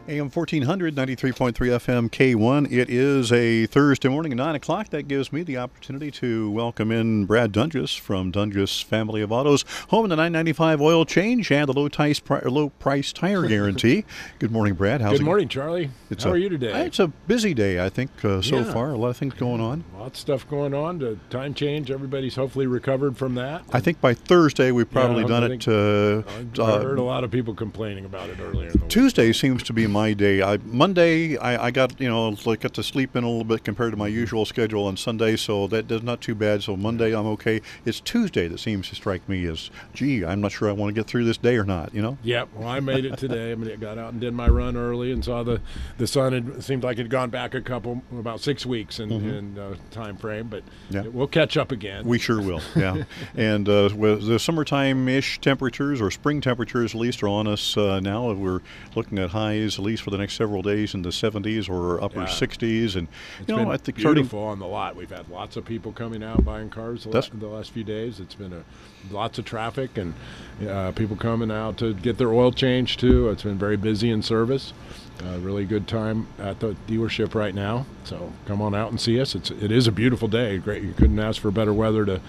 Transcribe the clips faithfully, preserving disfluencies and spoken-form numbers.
A M fourteen hundred, ninety-three point three F M K one. It is a Thursday morning at nine o'clock. That gives me the opportunity to welcome in Brad Dungus from Dungus Family of Autos, home in the nine ninety-five oil change and the low, tice, low price tire guarantee. Good morning, Brad. How's Good it morning, Charlie. It's How a, are you today? It's a busy day, I think, uh, so Yeah. far. A lot of things going on. Lots of stuff going on. The time change, everybody's hopefully recovered from that. I think by Thursday we've probably Yeah, done I it. think- Uh, I uh, heard a lot of people complaining about it earlier in the week. Tuesday seems to be my day. I, Monday, I, I got you know like got to sleep in a little bit compared to my usual schedule on Sunday, so that does not too bad. So Monday, I'm okay. It's Tuesday that seems to strike me as, gee, I'm not sure I want to get through this day or not. You know? Yep. Well, I made it today. I mean, I got out and did my run early and saw the the sun. Had, it seemed like it had gone back a couple, about six weeks in, Mhm. in uh, time frame, but Yeah. we'll catch up again. We sure will. Yeah. And uh, with the summertime-ish temperatures or spring temperatures at least are on us uh, now. We're looking at highs at least for the next several days in the seventies or upper Yeah. sixties, and It's you know been I think starting. beautiful on the lot. We've had lots of people coming out buying cars the, la- That's- the last few days. It's been a lots of traffic and uh, people coming out to get their oil changed too. It's been very busy in service. Uh, really good time at the dealership right now. So come on out and see us. It's it is a beautiful day. Great. You couldn't ask for better weather to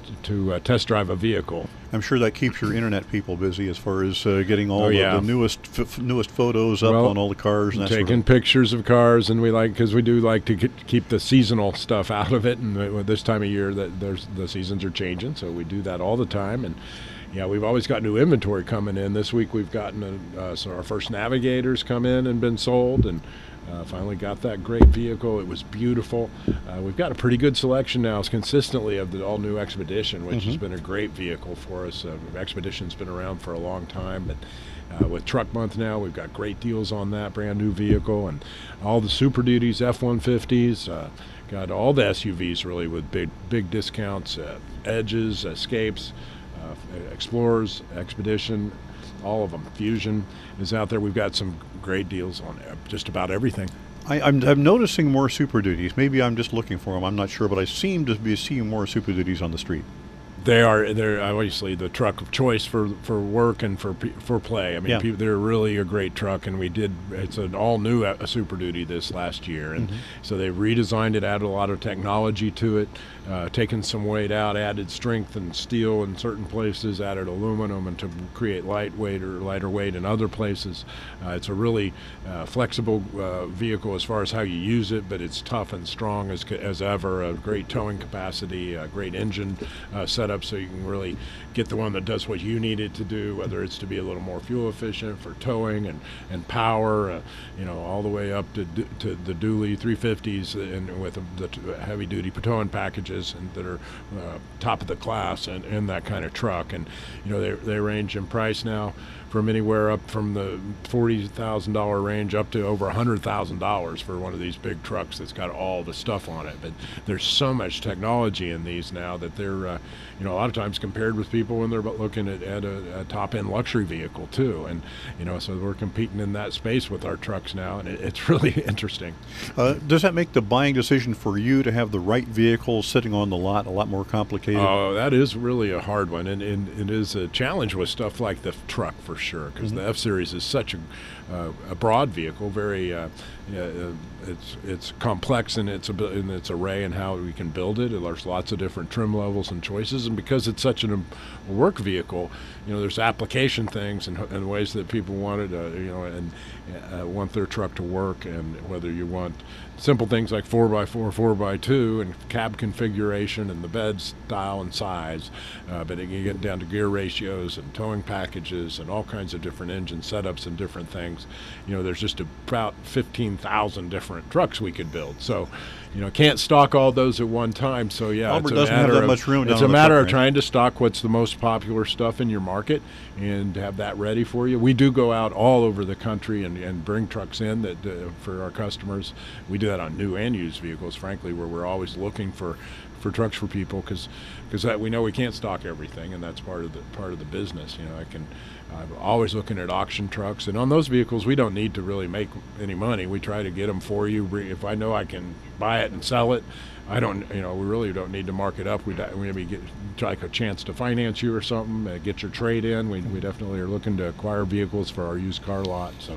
to uh, test drive a vehicle. I'm sure that keeps your internet people busy as far as uh, getting all Oh, the, yeah. the newest f- newest photos up Well, on all the cars and that Taking sort of. pictures of cars, and we like because we do like to get, keep the seasonal stuff out of it. And uh, this time of year, that there's the seasons are changing, so we do that all the time. And yeah, we've always got new inventory coming in. This week we've gotten a, uh, so our first Navigators come in and been sold, and uh, finally got that great vehicle. It was beautiful. Uh, we've got a pretty good selection now, consistently, of the all-new Expedition, which has Mhm. been a great vehicle for us. Uh, Expedition's been around for a long time, but uh, with Truck Month now, we've got great deals on that brand new vehicle, and all the Super Duties, F one fifties. Uh, got all the S U Vs really with big big discounts. Uh, Edges, Escapes. Uh, Explorers, Expedition, all of them. Fusion is out there. We've got some great deals on just about everything. I, I'm, I'm noticing more Super Duties. Maybe I'm just looking for them. I'm not sure, but I seem to be seeing more Super Duties on the street. They are they're obviously the truck of choice for, for work and for pe- for play. I mean, Yeah. people, they're really a great truck, and we did it's an all new uh, Super Duty this last year, and Mhm. so they redesigned it, added a lot of technology to it, uh, taken some weight out, added strength and steel in certain places, added aluminum, and to create lightweight or lighter weight in other places. Uh, it's a really uh, flexible uh, vehicle as far as how you use it, but it's tough and strong as as ever. A great towing capacity, a great engine uh, setup, so you can really get the one that does what you need it to do, whether it's to be a little more fuel efficient for towing and, and power, uh, you know, all the way up to to the dually three fifties and with the heavy duty towing packages and that are uh, top of the class and, and that kind of truck. And you know, they they range in price now from anywhere up from the forty thousand dollar range up to over one hundred thousand dollars for one of these big trucks that's got all the stuff on it. But there's so much technology in these now that they're, uh, you know, a lot of times compared with people when they're looking at, at a, a top-end luxury vehicle too. And, you know, so we're competing in that space with our trucks now, and it, it's really interesting. Uh, does that make the buying decision for you to have the right vehicle sitting on the lot a lot more complicated? Oh, that is really a hard one, and, and it is a challenge with stuff like the truck for sure, because Mhm. the F-Series is such a, uh, a broad vehicle, very uh, yeah, uh, it's it's complex in its abil- in its array and how we can build it. There's lots of different trim levels and choices, and because it's such an, um, a work vehicle, you know, there's application things and, and ways that people want it, uh, you know, and uh, want their truck to work, and whether you want simple things like four by four, four by two, and cab configuration and the bed style and size, uh, but you get down to gear ratios and towing packages and all kinds of different engine setups and different things. You know, there's just about fifteen thousand different trucks we could build. So, you know, can't stock all those at one time. So yeah, Albert it's a doesn't have matter that of, much room down It's on a the matter truck, of right? trying to stock what's the most popular stuff in your market and have that ready for you. We do go out all over the country and, and bring trucks in that uh, for our customers. We do that on new and used vehicles, frankly, where we're always looking for, for trucks for people because because we know we can't stock everything, and that's part of the part of the business. You know, I can. I'm always looking at auction trucks, and on those vehicles, we don't need to really make any money. We try to get them for you. If I know I can buy it and sell it, I don't. You know, we really don't need to mark it up. We we maybe get like a chance to finance you or something, uh, get your trade in. We we definitely are looking to acquire vehicles for our used car lot. So,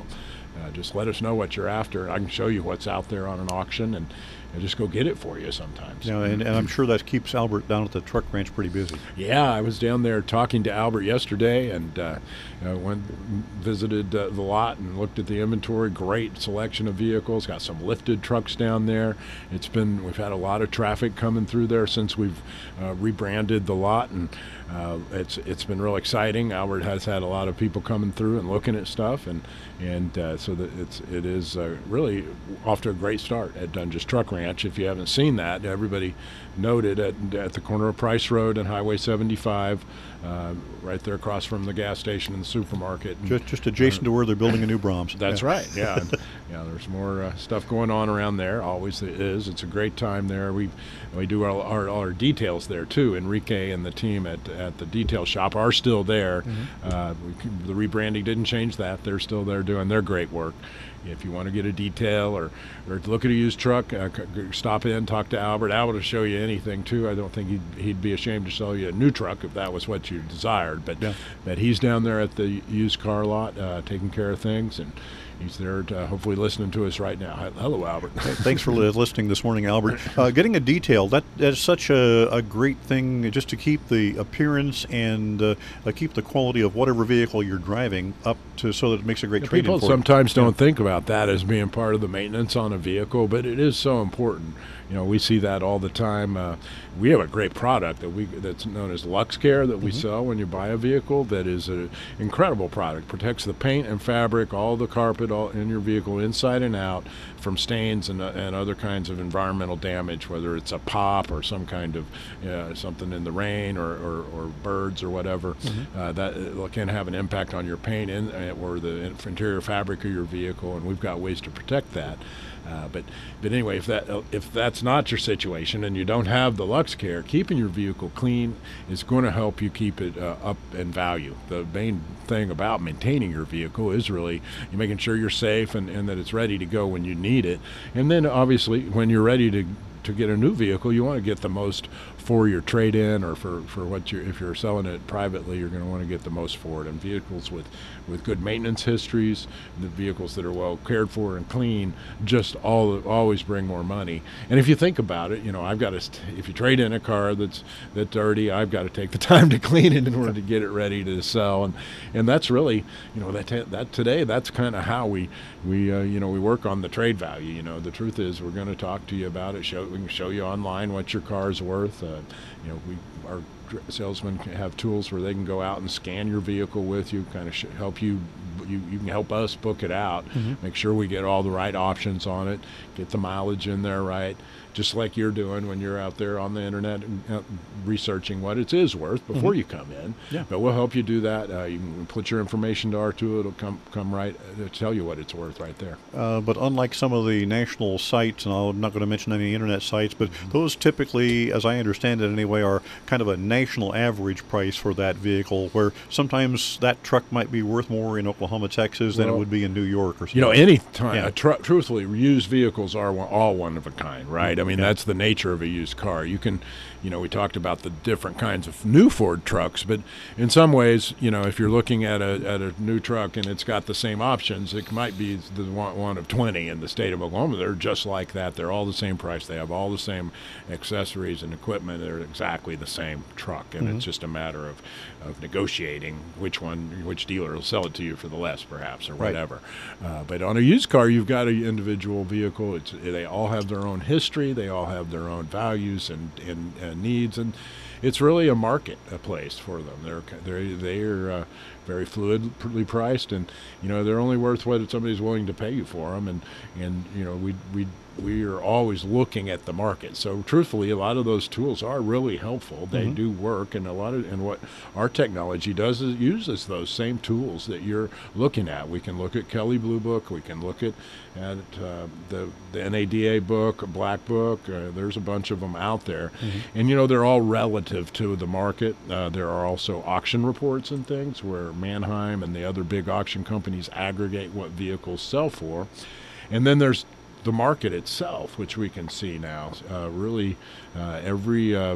uh, just let us know what you're after, and I can show you what's out there on an auction, and, and just go get it for you sometimes. Yeah, and, and I'm sure that keeps Albert down at the truck ranch pretty busy. Yeah, I was down there talking to Albert yesterday, and uh, uh, went visited uh, the lot and looked at the inventory. Great selection of vehicles. Got some lifted trucks down there. It's been we've had a lot of traffic coming through there since we've uh, rebranded the lot, and uh, it's it's been real exciting. Albert has had a lot of people coming through and looking at stuff, and and uh, so that it's it is uh, really off to a great start at Dunges Truck Ranch. If you haven't seen that, everybody noted at at the corner of Price Road and Highway seventy-five, uh, right there across from the gas station and the supermarket. Just just adjacent uh, to where they're building a new Brahms. That's yeah. right. Yeah, and, yeah. There's more uh, stuff going on around there. Always is. It's a great time there. We we do our our, our details there too. Enrique and the team at at the detail shop are still there. Mm-hmm. uh, we, the rebranding didn't change that. They're still there doing their great work. If you want to get a detail or, or look at a used truck, uh, stop in, talk to Albert. Albert will show you anything, too. I don't think he'd, he'd be ashamed to sell you a new truck if that was what you desired. But, yeah. but he's down there at the used car lot uh, taking care of things, and he's there to, uh, hopefully listening to us right now. Hello, Albert. Thanks for listening this morning, Albert. Uh, getting a detail, that, that is such a, a great thing just to keep the appearance and uh, uh, keep the quality of whatever vehicle you're driving up to so that it makes a great yeah, trade-in People for sometimes you. don't yeah. think about that as being part of the maintenance on a vehicle, but it is so important. You know, we see that all the time. Uh, we have a great product that we that's known as LuxCare that we mm-hmm. sell when you buy a vehicle. That is an incredible product. Protects the paint and fabric, all the carpet all in your vehicle, inside and out, from stains and, uh, and other kinds of environmental damage, whether it's a pop or some kind of uh, something in the rain or, or, or birds or whatever. Mm-hmm. uh, that it can have an impact on your paint in, or the interior fabric of your vehicle, and we've got ways to protect that. Uh, but but anyway, if that if that's not your situation and you don't have the LuxCare, keeping your vehicle clean is going to help you keep it uh, up in value. The main thing about maintaining your vehicle is really you're making sure you're safe and, and that it's ready to go when you need it. And then obviously when you're ready to to get a new vehicle, you want to get the most for your trade-in, or for, for what you're, if you're selling it privately, you're going to want to get the most for it. And vehicles with, with good maintenance histories, the vehicles that are well cared for and clean, just all always bring more money. And if you think about it, you know, I've got to, if you trade in a car that's that dirty, I've got to take the time to clean it in order to get it ready to sell. And and that's really, you know, that that today, that's kind of how we we uh, you know we work on the trade value. You know, the truth is we're going to talk to you about it. Show we can show you online what your car's worth. Uh, you know, we our salesmen have tools where they can go out and scan your vehicle with you, kind of sh- help you, you. You can help us book it out, mm-hmm. make sure we get all the right options on it, get the mileage in there right, just like you're doing when you're out there on the internet and, uh, researching what it is worth before mm-hmm. you come in. Yeah. But we'll help you do that. Uh, you can put your information to our tool. It'll come come right to tell you what it's worth right there. Uh, but unlike some of the national sites, and I'm not going to mention any internet sites, but mm-hmm. those typically, as I understand it anyway, are kind of a national average price for that vehicle, where sometimes that truck might be worth more in Oklahoma, Texas than well, it would be in New York or something. You know, any time, yeah. uh, tr- truthfully, used vehicles are one, all one of a kind, right? I mean, yeah. that's the nature of a used car. You can, you know, we talked about the different kinds of new Ford trucks, but in some ways, you know, if you're looking at a at a new truck and it's got the same options, it might be the one, one of twenty in the state of Oklahoma. They're just like that. They're all the same price. They have all the same accessories and equipment. They're exactly the same truck, and mm-hmm. it's just a matter of, of negotiating which one, which dealer will sell it to you for the less, perhaps, or right. whatever. Uh, but on a used car, you've got an individual vehicle. It's they all have their own history. They all have their own values and and, and needs, and it's really a market a place for them. They're they're they're uh, very fluidly priced, and you know they're only worth what somebody's willing to pay you for them. And and you know we we we are always looking at the market. So truthfully, a lot of those tools are really helpful. They mm-hmm. do work, and a lot of and what our technology does is it uses those same tools that you're looking at. We can look at Kelley Blue Book. We can look at at uh, the the N A D A book, Black Book. Uh, there's a bunch of them out there, mm-hmm. and you know they're all relative to the market. Uh, there are also auction reports and things where Manheim and the other big auction companies aggregate what vehicles sell for, and then there's the market itself, which we can see now. Uh, really, uh, every uh,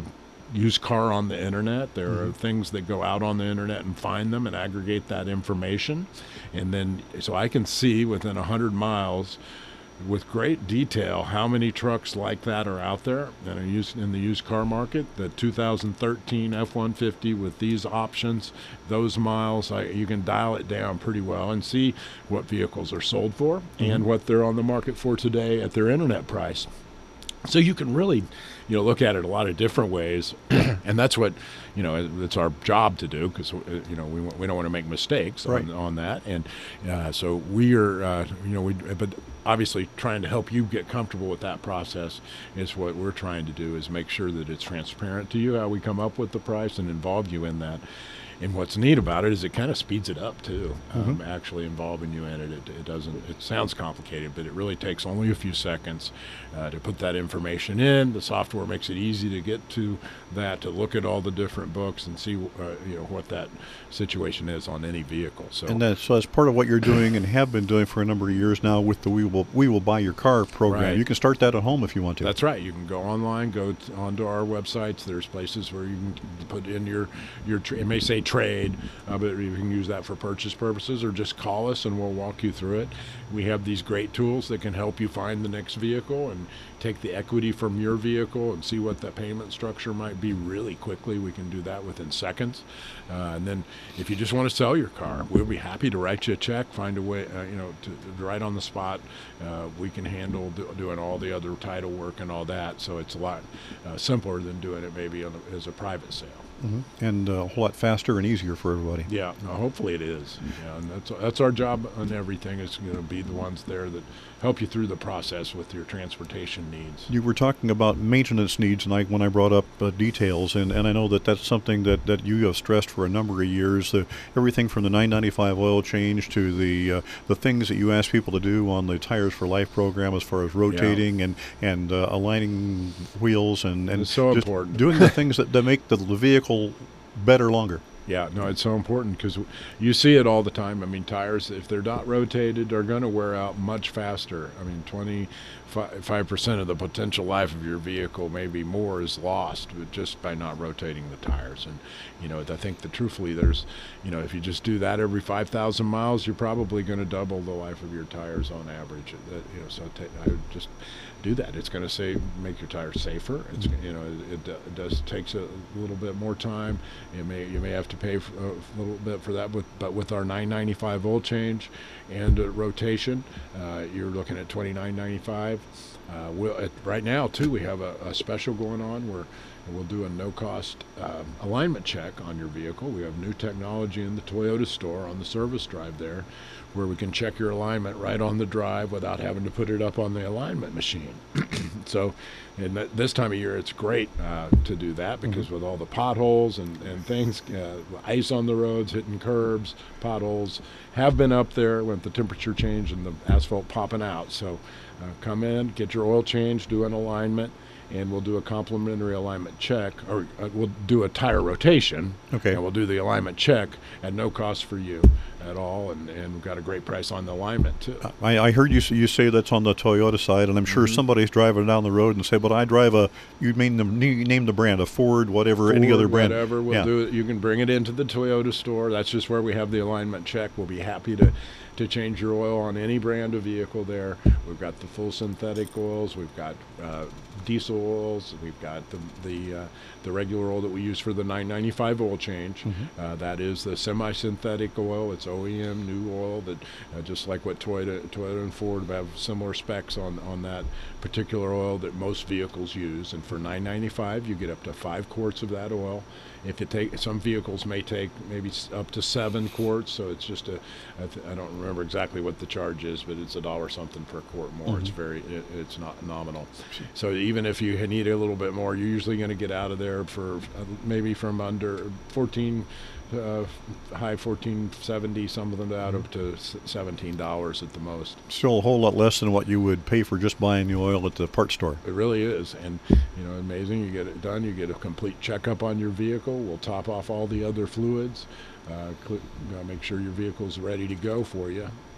used car on the internet. There Mm-hmm. are things that go out on the internet and find them and aggregate that information. And then, so I can see within one hundred miles with great detail how many trucks like that are out there and are used in the used car market. The two thousand thirteen F one fifty with these options, those miles, I, you can dial it down pretty well and see what vehicles are sold for Mm-hmm. and what they're on the market for today at their internet price. So you can really, you know, look at it a lot of different ways, and that's what, you know, it's our job to do, because you know we we don't want to make mistakes Right. on, on that, and uh, so we are, uh, you know, we but obviously trying to help you get comfortable with that process is what we're trying to do, is make sure that it's transparent to you how we come up with the price and involve you in that. And what's neat about it is it kind of speeds it up too, um, Mhm. actually involving you in it. it. It doesn't, it sounds complicated, but it really takes only a few seconds uh, to put that information in. The software makes it easy to get to that, to look at all the different books and see, uh, you know, what that situation is on any vehicle. So, And that's, so that's part of what you're doing and have been doing for a number of years now with the We Will We Will Buy Your Car program. Right. You can start that at home if you want to. that's right. You can go online, go t- onto our websites. There's places where you can put in your, your tra- it may say trade, uh, but you can use that for purchase purposes, or just call us and we'll walk you through it. We have these great tools that can help you find the next vehicle and take the equity from your vehicle and see what the payment structure might be really quickly. We can do that within seconds. Uh, and then if you just want to sell your car, we'll be happy to write you a check, find a way, uh, you know, to, to right on the spot. Uh, we can handle do, doing all the other title work and all that. So it's a lot uh, simpler than doing it maybe on a, as a private sale. Mhm. And uh, a whole lot faster and easier for everybody. Yeah, uh, hopefully it is. Yeah, and that's that's our job on everything, is going to be the ones there that help you through the process with your transportation needs. You were talking about maintenance needs, and I, when I brought up uh, details, and, and I know that that's something that, that you have stressed for a number of years. The, everything from the nine ninety-five oil change to the uh, the things that you ask people to do on the Tires for Life program, as far as rotating and and uh, aligning wheels and and It's so just important. doing the things that, that make the, the vehicle better longer. Yeah, no, it's so important because you see it all the time. I mean, tires, if they're not rotated, are going to wear out much faster. I mean, twenty-five percent of the potential life of your vehicle, maybe more, is lost just by not rotating the tires. And, you know, I think that truthfully there's, you know, if you just do that every five thousand miles, you're probably going to double the life of your tires on average. That, you know, so ta I would just do that. It's going to say make your tires safer. It's, you know, it, it does takes a little bit more time. You may you may have to pay for a little bit for that, but but with our nine ninety-five oil change and uh, rotation, uh, you're looking at twenty-nine ninety-five. Uh, we'll, at, right now too, we have a, a special going on where we'll do a no-cost um, alignment check on your vehicle. We have new technology in the Toyota store on the service drive there, where we can check your alignment right on the drive without having to put it up on the alignment machine. So, and th this time of year, it's great uh, to do that, because mm-hmm. with all the potholes and, and things, uh, ice on the roads, hitting curbs, potholes have been up there with the temperature change and the asphalt popping out. So uh, come in, get your oil change, do an alignment, and we'll do a complimentary alignment check, or uh, we'll do a tire rotation. Okay. And we'll do the alignment check at no cost for you at all, and, and we've got a great price on the alignment too. I, I heard you say, you say that's on the Toyota side, and I'm sure Mm-hmm. somebody's driving down the road and say, "But I drive a." You mean the you name the brand, a Ford, whatever, Ford, any other brand. Whatever, we'll yeah. do it. You can bring it into the Toyota store. That's just where we have the alignment check. We'll be happy to to change your oil on any brand of vehicle there. We've got the full synthetic oils. We've got uh, diesel oils. We've got the the uh, the regular oil that we use for the nine ninety-five oil change. Mm-hmm. uh, that is the semi-synthetic oil. It's O E M new oil that uh, just like what Toyota Toyota and Ford have similar specs on on that particular oil that most vehicles use. And for nine ninety-five, you get up to five quarts of that oil. If you take, some vehicles may take maybe up to seven quarts, so it's just a, I, th I don't remember exactly what the charge is, but it's a dollar something per quart more. Mm-hmm. It's very, it, it's not nominal. So even if you need a little bit more, you're usually going to get out of there for uh, maybe from under fourteen, uh, high fourteen seventy, some of them out up to seventeen dollars at the most. Still a whole lot less than what you would pay for just buying the oil at the parts store. It really is, and you know, amazing. You get it done. You get a complete checkup on your vehicle. We'll top off all the other fluids. Uh, uh, make sure your vehicle's ready to go for you.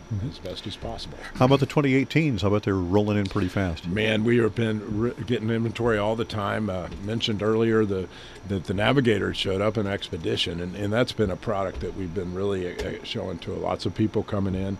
mm-hmm. as best as possible. How about the twenty eighteens? How about they're rolling in pretty fast? Man, we have been re- getting inventory all the time. Uh, mentioned earlier the that the Navigator showed up in Expedition, and, and that's been a product that we've been really uh, showing to lots of people coming in.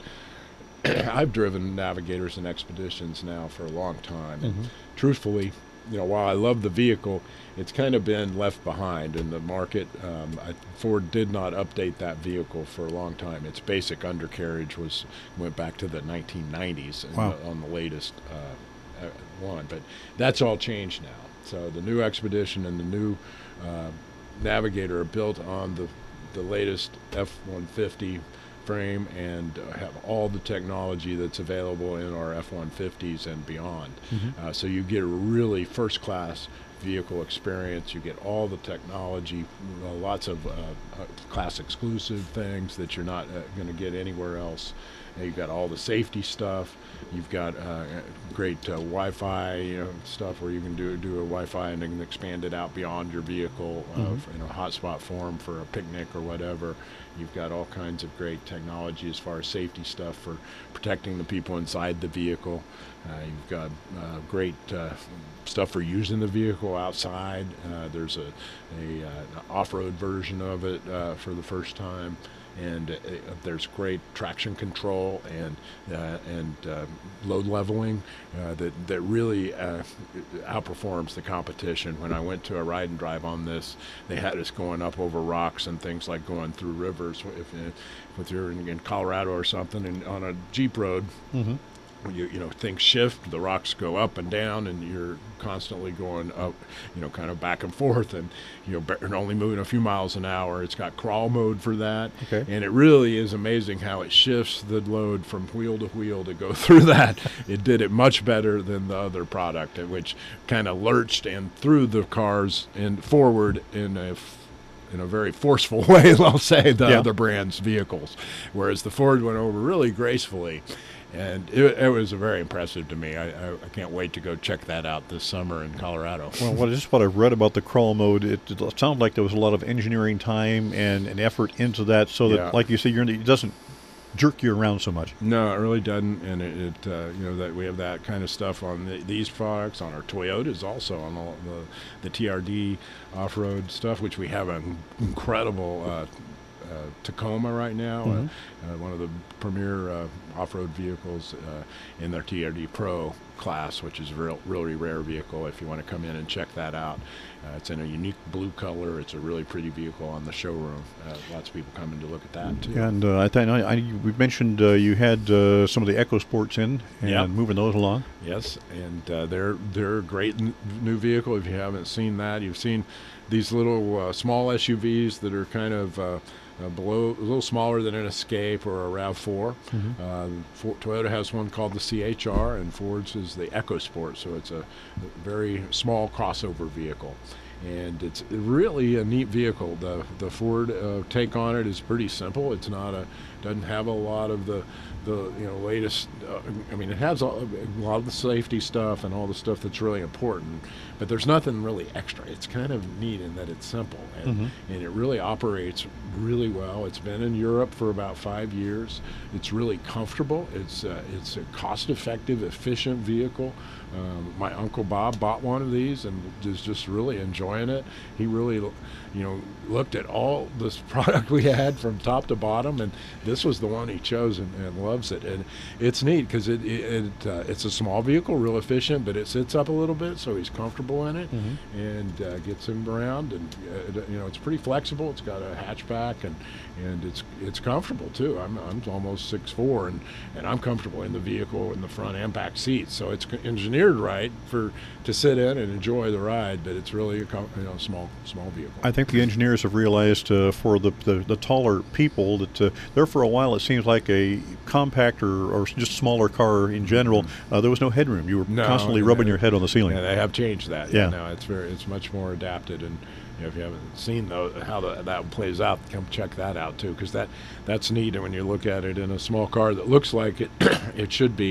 I've driven Navigators and Expeditions now for a long time, and mm-hmm. truthfully, you know, while I love the vehicle, it's kind of been left behind in the market. Um, I, Ford did not update that vehicle for a long time. Its basic undercarriage was went back to the nineteen nineties wow. the, on the latest uh, one, but that's all changed now. So the new Expedition and the new uh, Navigator are built on the the latest F one fifty frame and uh, have all the technology that's available in our F one fifties and beyond. Mm-hmm. Uh, so you get a really first-class vehicle experience. You get all the technology, uh, lots of uh, uh, class exclusive things that you're not uh, going to get anywhere else. And you've got all the safety stuff. You've got uh, great uh, Wi-Fi, you know, stuff where you can do do a Wi-Fi and then expand it out beyond your vehicle uh, mm-hmm. in a hotspot form for a picnic or whatever. You've got all kinds of great technology as far as safety stuff for protecting the people inside the vehicle. Uh, you've got uh, great uh, stuff for using the vehicle outside. Uh, there's a, a uh, an off-road version of it uh, for the first time. And uh, there's great traction control and uh, and uh, load leveling uh, that that really uh, outperforms the competition. When I went to a ride and drive on this, they had us going up over rocks and things like going through rivers. If, if you're in, in Colorado or something, and on a Jeep road. Mm-hmm. You, you know, things shift, the rocks go up and down, and you're constantly going up, you know, kind of back and forth, and, you know, and only moving a few miles an hour. It's got crawl mode for that, okay. And it really is amazing how it shifts the load from wheel to wheel to go through that. It did it much better than the other product, which kind of lurched and threw the cars in forward in a in a very forceful way, I'll say, the yeah. other brand's vehicles, whereas the Ford went over really gracefully. And it, it was very impressive to me. I, I, I can't wait to go check that out this summer in Colorado. Well, what, just what I've read about the crawl mode, it, it sounds like there was a lot of engineering time and, and effort into that, so that, yeah. like you say, you're in the, it doesn't jerk you around so much. No, it really doesn't, and it, it uh, you know, that we have that kind of stuff on the, these products, on our Toyotas, also on all the the T R D off-road stuff, which we have an incredible. Uh, Uh, Tacoma right now, mm-hmm. uh, uh, one of the premier uh, off-road vehicles uh, in their T R D Pro class, which is a real, really rare vehicle. If you want to come in and check that out, uh, it's in a unique blue color. It's a really pretty vehicle on the showroom. Uh, lots of people coming to look at that too. And uh, I think I, we mentioned uh, you had uh, some of the EcoSports in and yep. moving those along. Yes, and uh, they're they're a great n- new vehicle. If you haven't seen that, you've seen these little uh, small S U Vs that are kind of uh, Uh, below, a little smaller than an Escape or a RAV four. Mm-hmm. Uh, Ford, Toyota has one called the C H R, and Ford's is the EcoSport, so it's a very small crossover vehicle. And it's really a neat vehicle. The the Ford uh, take on it is pretty simple. It's not a doesn't have a lot of the the you know latest. Uh, I mean, it has a, a lot of the safety stuff and all the stuff that's really important, but there's nothing really extra. It's kind of neat in that it's simple, and mm-hmm. and it really operates really well. It's been in Europe for about five years. It's really comfortable. It's uh, it's a cost-effective, efficient vehicle. Um, my Uncle Bob bought one of these and is just really enjoying it. He really, you know, looked at all this product we had from top to bottom, and this was the one he chose and, and loves it. And it's neat because it, it, it uh, it's a small vehicle, real efficient, but it sits up a little bit, so he's comfortable in it, mm-hmm. and uh, gets him around. And uh, you know, it's pretty flexible. It's got a hatchback, and and it's it's comfortable too. I'm I'm almost six foot four, and and I'm comfortable in the vehicle in the front and back seats. So it's engineered right for to sit in and enjoy the ride, but it's really a you know small small vehicle. I think the engineers have realized uh, for the, the the taller people that uh, there for a while it seems like a compact or, or just smaller car in general. Mm-hmm. Uh, there was no headroom. You were no, constantly rubbing your head on the ceiling. Yeah, they have changed that. Yeah, yeah no, it's very it's much more adapted. And you know, if you haven't seen the, how the, that plays out, come check that out too, because that that's neat. And when you look at it in a small car that looks like it it should be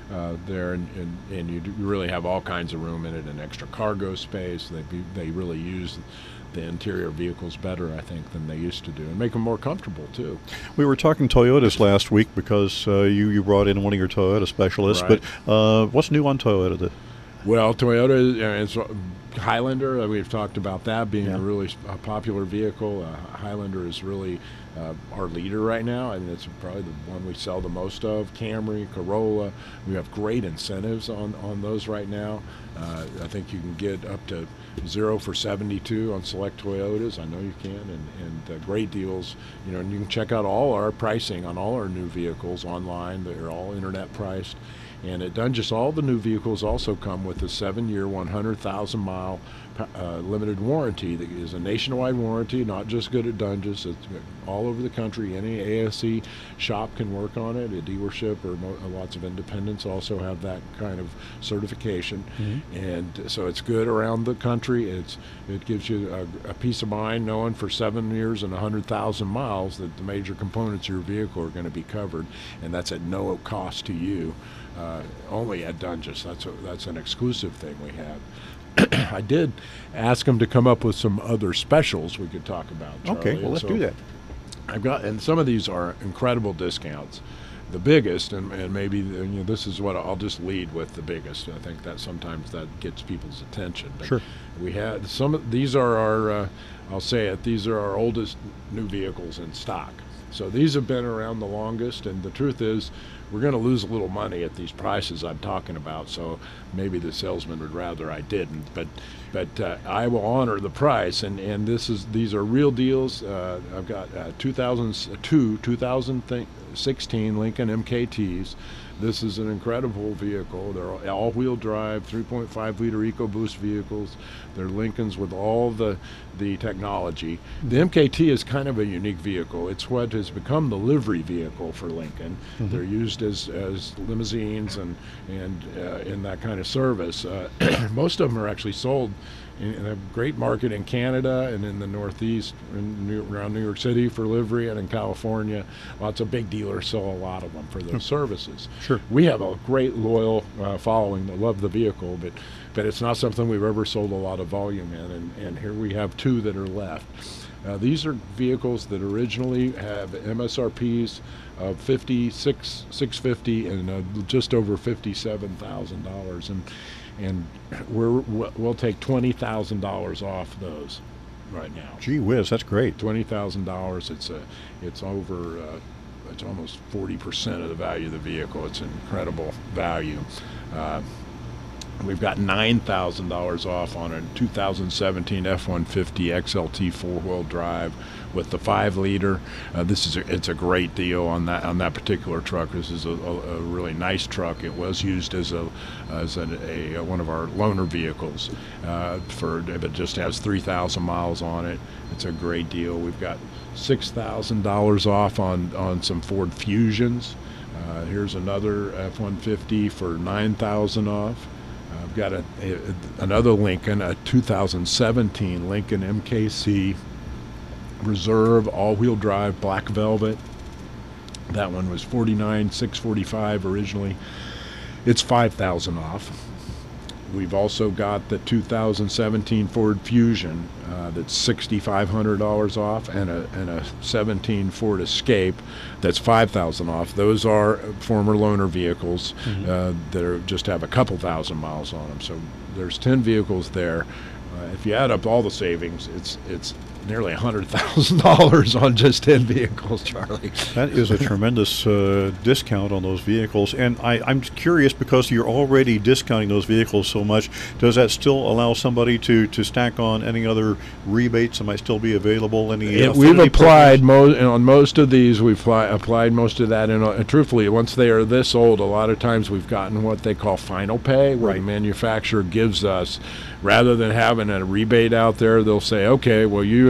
uh, there, and, and, and you really have all kinds of room in it and extra cargo space. They be, they really use the interior vehicles better, I think, than they used to do, and make them more comfortable too. We were talking Toyotas last week because uh, you you brought in one of your Toyota specialists. Right. But uh, what's new on Toyota? The- Well, Toyota uh, is Highlander. Uh, we've talked about that being Yeah. a really uh, popular vehicle. Uh, Highlander is really uh, our leader right now, and it's probably the one we sell the most of. Camry, Corolla. We have great incentives on, on those right now. Uh, I think you can get up to zero for seventy-two on select Toyotas. I know you can, and, and uh, great deals. You know, and you can check out all our pricing on all our new vehicles online. They're all internet priced. And at Dungus, all the new vehicles also come with a seven-year, one hundred thousand mile uh, limited warranty that is a nationwide warranty, not just good at Dungus. It's all over the country. Any A S E shop can work on it. A dealership or mo- lots of independents also have that kind of certification. Mm-hmm. And so it's good around the country. It's It gives you a, a peace of mind knowing for seven years and one hundred thousand miles that the major components of your vehicle are going to be covered, and that's at no cost to you. Uh, only at Dungus. That's a, that's an exclusive thing we have. I did ask them to come up with some other specials we could talk about, Charlie. Okay, well, let's so do that. I've got, and some of these are incredible discounts. The biggest, and, and maybe you know, this is what I'll just lead with the biggest. I think that sometimes that gets people's attention. But sure. We had some of these are our, uh, I'll say it, these are our oldest new vehicles in stock. So these have been around the longest, and the truth is, we're going to lose a little money at these prices I'm talking about, so maybe the salesman would rather I didn't. But but uh, I will honor the price, and, and this is these are real deals. Uh, I've got uh, two thousand two, two thousand sixteen Lincoln M K Ts. This is an incredible vehicle. They're all-wheel drive, three point five liter EcoBoost vehicles. They're Lincolns with all the the technology. The M K T is kind of a unique vehicle. It's what has become the livery vehicle for Lincoln. Mm-hmm. They're used as, as limousines and and uh, in that kind of service. Uh, most of them are actually sold in, in a great market in Canada and in the Northeast, in New, around New York City for livery, and in California. Lots of big dealers sell a lot of them for those services. Sure. We have a great loyal uh, following that love the vehicle, but but it's not something we've ever sold a lot of volume in, and, and here we have two that are left. Uh, these are vehicles that originally have M S R Ps of fifty-six, six fifty, and uh, just over fifty-seven thousand dollars, and and we're we'll take twenty thousand dollars off those right now. Gee whiz, that's great. Twenty thousand dollars. It's a it's over. Uh, it's almost forty percent of the value of the vehicle. It's an incredible value. Uh, We've got nine thousand dollars off on a two thousand seventeen F one fifty X L T four-wheel drive with the five liter. Uh, this is a, it's a great deal on that on that particular truck. This is a, a, a really nice truck. It was used as a as a, a, a one of our loaner vehicles. Uh, for it just has three thousand miles on it. It's a great deal. We've got six thousand dollars off on on some Ford Fusions. Uh, here's another F one fifty for nine thousand off. I've got a, a, another Lincoln, a two thousand seventeen Lincoln M K C Reserve all-wheel drive black velvet. That one was forty-nine thousand six hundred forty-five originally. It's five thousand off. We've also got the two thousand seventeen Ford Fusion uh, that's six thousand five hundred dollars off, and a and a seventeen Ford Escape that's five thousand off. Those are former loaner vehicles mm-hmm. uh, that are just have a couple thousand miles on them. So there's ten vehicles there. Uh, if you add up all the savings, it's it's nearly one hundred thousand dollars on just ten vehicles, Charlie. That is a tremendous uh, discount on those vehicles. And I, I'm curious, because you're already discounting those vehicles so much, does that still allow somebody to, to stack on any other rebates that might still be available? Any yeah, we've applied mo- on most of these. We've fly, applied most of that. And uh, truthfully, once they are this old, a lot of times we've gotten what they call final pay, where right. the manufacturer gives us, rather than having a rebate out there, they'll say, okay, well, you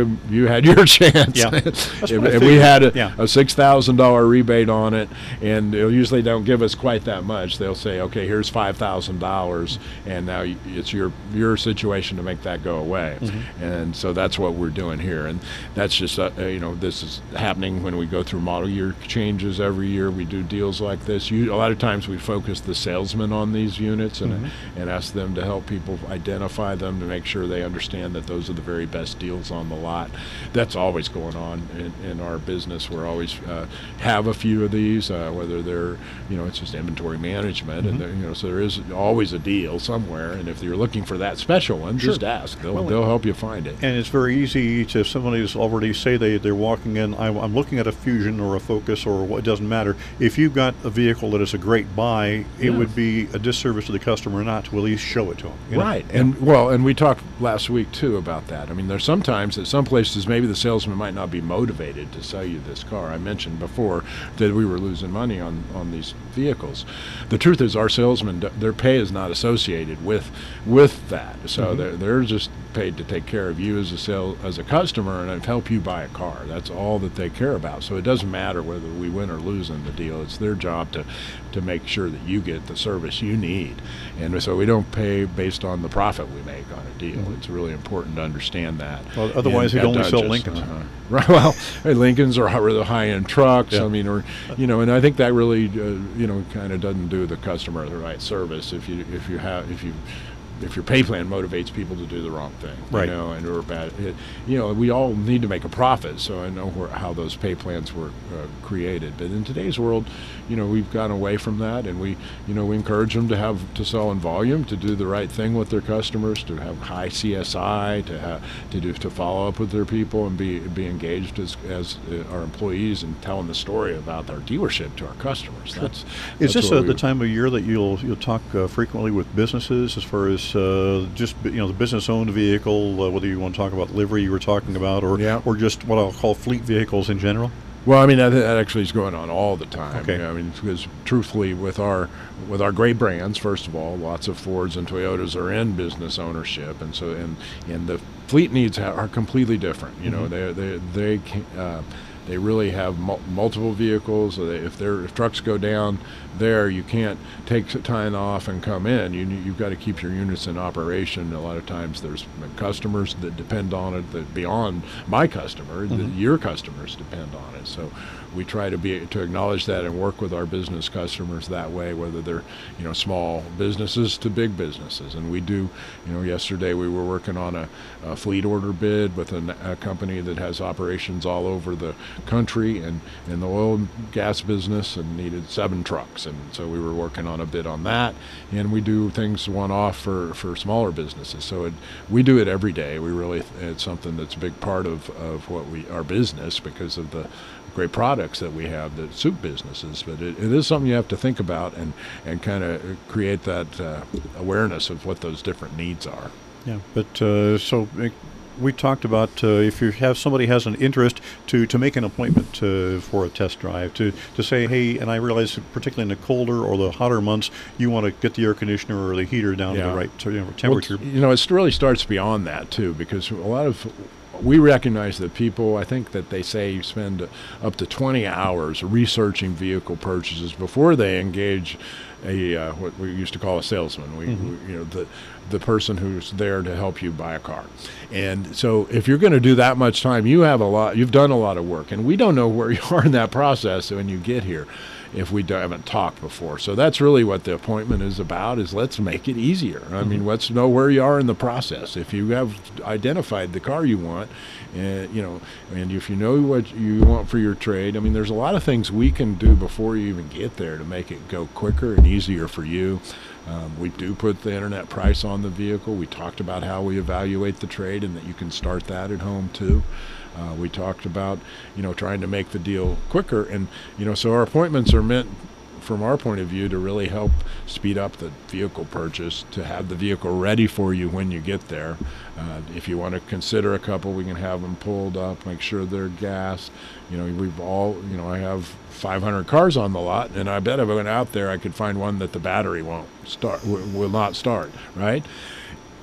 you you had your chance. Yeah. if, if we had a, yeah. a six thousand dollar rebate on it, and they usually don't give us quite that much. They'll say, okay, here's five thousand dollars, and now it's your your situation to make that go away. Mm-hmm. And so that's what we're doing here, and that's just uh, you know this is happening when we go through model year changes every year. We do deals like this. You, a lot of times we focus the salesman on these units and mm-hmm. and ask them to help people identify them to make sure they understand that those are the very best deals on the lot. That's always going on in, in our business. We're always uh, have a few of these, uh, whether they're, you know, it's just inventory management, mm-hmm. and you know, so there is always a deal somewhere. And if you're looking for that special one, sure. just ask. They'll well, they'll help you find it. And it's very easy to, if somebody's already say they they're walking in, I, I'm looking at a Fusion or a Focus or what, it doesn't matter. If you've got a vehicle that is a great buy, it yeah. would be a disservice to the customer not to at least show it to them. You know? Right. And yeah. well, and we talked last week too about that. I mean, there's sometimes at some places maybe the salesman might not be motivated to sell you this car. I mentioned before that we were losing money on, on these vehicles. The truth is our salesmen, their pay is not associated with with that. So mm-hmm. they're, they're just paid to take care of you as a sale, as a customer and help you buy a car. That's all that they care about. So it doesn't matter whether we win or lose in the deal. It's their job to to make sure that you get the service you need. And so we don't pay based on the profit we make on a deal. Mm-hmm. It's really important to understand that. Well, otherwise we'd only sell Lincolns. Uh, right. Well, Lincolns are really high-end trucks. Yeah. I mean, or you know, and I think that really, uh, you know, kind of doesn't do the customer the right service if you if you have if you. if your pay plan motivates people to do the wrong thing, right. you know, and or bad, it, you know, we all need to make a profit. So I know where, how those pay plans were uh, created. But in today's world, you know, we've gone away from that, and we, you know, we encourage them to have to sell in volume, to do the right thing with their customers, to have high C S I, to have to do to follow up with their people and be be engaged as as uh, our employees and telling the story about our dealership to our customers. Sure. That's is that's this uh, the time of year that you'll you'll talk uh, frequently with businesses as far as Uh, just you know the business-owned vehicle, uh, whether you want to talk about livery you were talking about, or yeah. or just what I'll call fleet vehicles in general? Well, I mean that, that actually is going on all the time. Okay. You know, I mean, because truthfully, with our with our great brands, first of all, lots of Fords and Toyotas are in business ownership, and so and and the fleet needs ha- are completely different. You mm-hmm. know, they they they can, uh, they really have mul- multiple vehicles. So they, if their if trucks go down there, you can't take time off and come in. You you've got to keep your units in operation. A lot of times there's customers that depend on it that beyond my customer, mm-hmm. the, your customers depend on it. So we try to be to acknowledge that and work with our business customers that way, whether they're you know small businesses to big businesses. And we do, you know, yesterday we were working on a, a fleet order bid with a, a company that has operations all over the country and in the oil and gas business and needed seven trucks. And so we were working on a bid on that, and we do things one-off for, for smaller businesses. So it, we do it every day. We really it's something that's a big part of, of what we our business because of the great products that we have that suit businesses. But it, it is something you have to think about and, and kind of create that uh, awareness of what those different needs are. Yeah, but uh, so we talked about uh, if you have somebody has an interest to, to make an appointment to, for a test drive, to, to say, hey, and I realize particularly in the colder or the hotter months, you want to get the air conditioner or the heater down yeah. to the right you know, temperature. Well, you know, it really starts beyond that, too, because a lot of we recognize that people, I think that they say spend up to twenty hours researching vehicle purchases before they engage a uh, what we used to call a salesman. We, mm-hmm. we, you know, the the person who's there to help you buy a car. And so if you're going to do that much time, you have a lot. You've done a lot of work, and we don't know where you are in that process when you get here if we haven't talked before. So that's really what the appointment is about, is let's make it easier. I mm-hmm. mean, let's know where you are in the process. If you have identified the car you want, and you know, and if you know what you want for your trade, I mean, there's a lot of things we can do before you even get there to make it go quicker and easier for you. Um, we do put the internet price on the vehicle. We talked about how we evaluate the trade and that you can start that at home too. Uh, we talked about, you know, trying to make the deal quicker. And, you know, so our appointments are meant, from our point of view, to really help speed up the vehicle purchase, to have the vehicle ready for you when you get there. Uh, if you want to consider a couple, we can have them pulled up, make sure they're gassed. You know, we've all, you know, I have five hundred cars on the lot, and I bet if I went out there, I could find one that the battery won't start, will not start, right?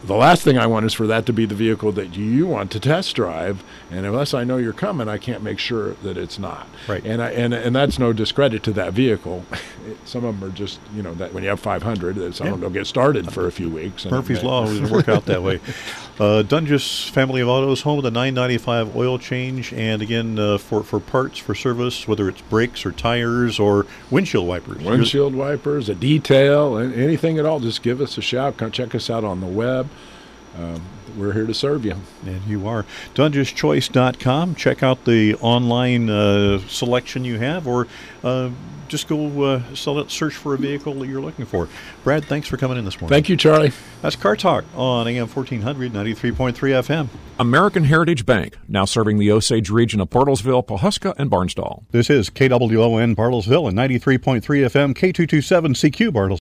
the last thing I want is for that to be the vehicle that you want to test drive, and unless I know you're coming, I can't make sure that it's not. Right. And I, and and that's no discredit to that vehicle. Some of them are just, you know, that when you have five hundred, some yeah. of them don't get started for a few weeks. And Murphy's may, Law doesn't work out that way. Uh, Dungus Family of Autos, home of the nine ninety-five oil change, and again uh, for for parts for service, whether it's brakes or tires or windshield wipers. Windshield wipers, a detail, anything at all. Just give us a shout. Come check us out on the web. Um, we're here to serve you. And you are. Dungus Choice dot com. Check out the online uh, selection you have, or uh, just go uh, search for a vehicle that you're looking for. Brad, thanks for coming in this morning. Thank you, Charlie. That's Car Talk on A M fourteen hundred, ninety-three point three F M. American Heritage Bank, now serving the Osage region of Bartlesville, Pawhuska, and Barnsdall. This is K W O N Bartlesville and ninety-three point three F M, K two twenty-seven C Q Bartlesville.